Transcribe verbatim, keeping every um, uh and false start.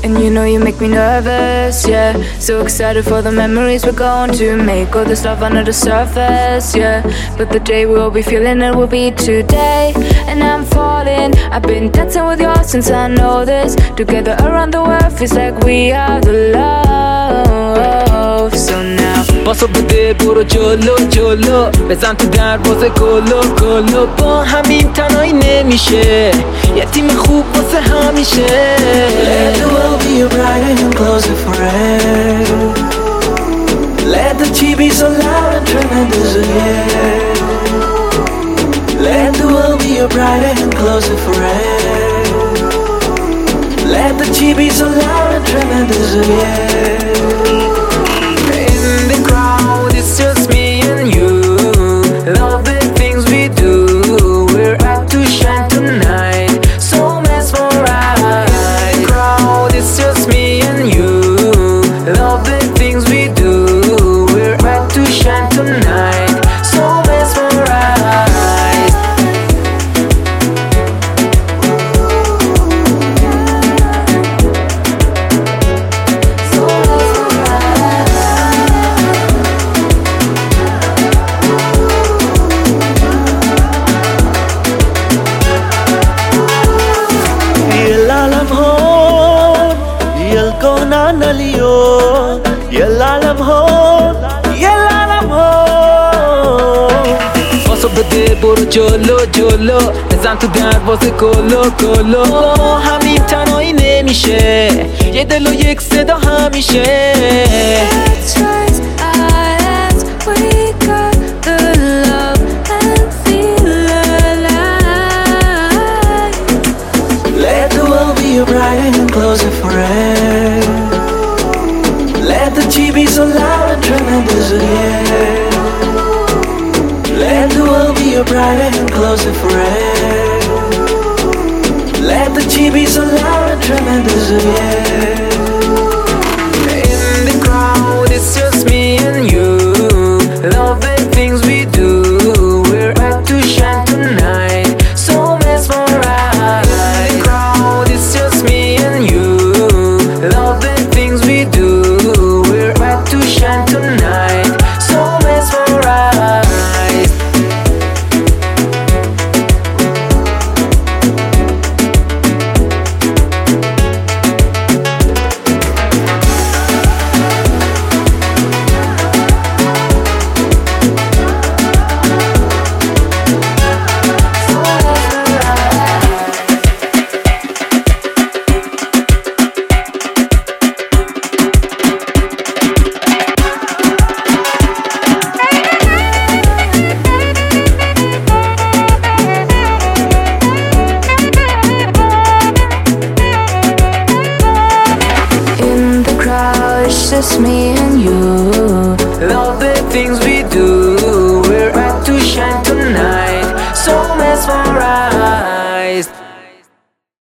And you know you make me nervous, yeah. So excited for the memories we're going to make. All the stuff under the surface, yeah. But the day we'll be feeling it will be today. And I'm falling, I've been dancing with you since I know this. Together around the world feels like we are the love. So now پاسو بده برو جلو جلو بزن تو دروازه کلو کلو با همین تنهایی نمیشه یه تیم خوب واسه همیشه Let the world be your bride and close it forever. Let the T V so loud and tremendous, yeah. Let the world be your bride and close it forever. Let the T V so loud and tremendous, yeah. It's just me and you. Love the things we do. We're out to shine tonight. So mesmerized. In the crowd, it's just me and you. Love the things we do. We're out to shine tonight. So mesmerized. So Naliyo, yelalam ho, yelalam ho. پاسو بده برو جلو جلو بزن تو دروازه کلو کلو همین تنهایی نمیشه یه دل و یک صدا همیشه let's rise as we got the love and feel alive. Let the world be your bride and close it forever. Let the T V so loud and tremendous, yeah. Let the world be your bride and close it forever. Let the T V so loud and tremendous, yeah.